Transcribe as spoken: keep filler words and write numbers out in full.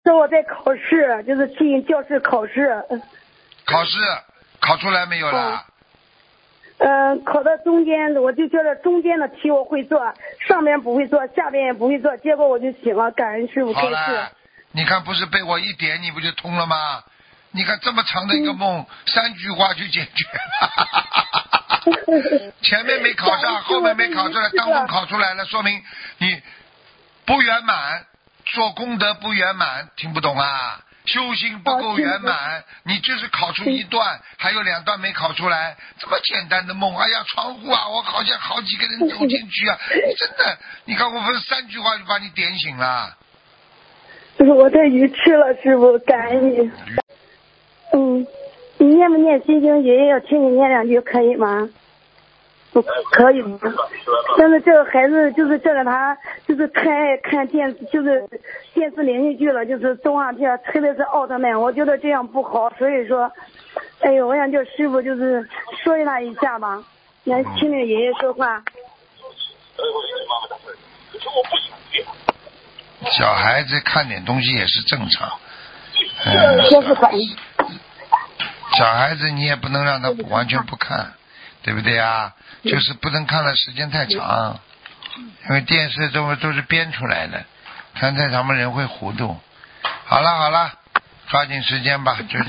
这我在考试，就是进教室考试。 考试考出来没有啦？ 嗯、呃，考到中间，我就觉得中间的题我会做，上边不会做，下边也不会做，结果我就醒了，感恩师傅开示。 好了，你看不是被我一点你不就通了吗？你看这么长的一个梦，嗯、三句话就解决了。前面没考上，后面没考出来，当中考出来了，说明你不圆满，做功德不圆满，听不懂啊？修行不够圆满，你就是考出一段，还有两段没考出来，这么简单的梦，哎呀，窗户啊，我好像好几个人走进去啊，真的，你看我不是三句话就把你点醒了。 我太愚痴了，师傅，感恩你。嗯，你念不念心经？爷爷要听你念两句，可以吗？不可以吗？但是这个孩子就是这个他就是太爱看电视，就是电视连续剧了，就是动画片，特别是奥特曼，我觉得这样不好，所以说，哎呦，我想叫师傅就是说他一下吧，来听听爷爷说话。 小孩子看点东西也是正常，嗯，小孩子你也不能让他完全不看，对不对啊？就是不能看的时间太长，因为电视都都是编出来的，看太长嘛人会糊涂。好了好了，抓紧时间吧，就。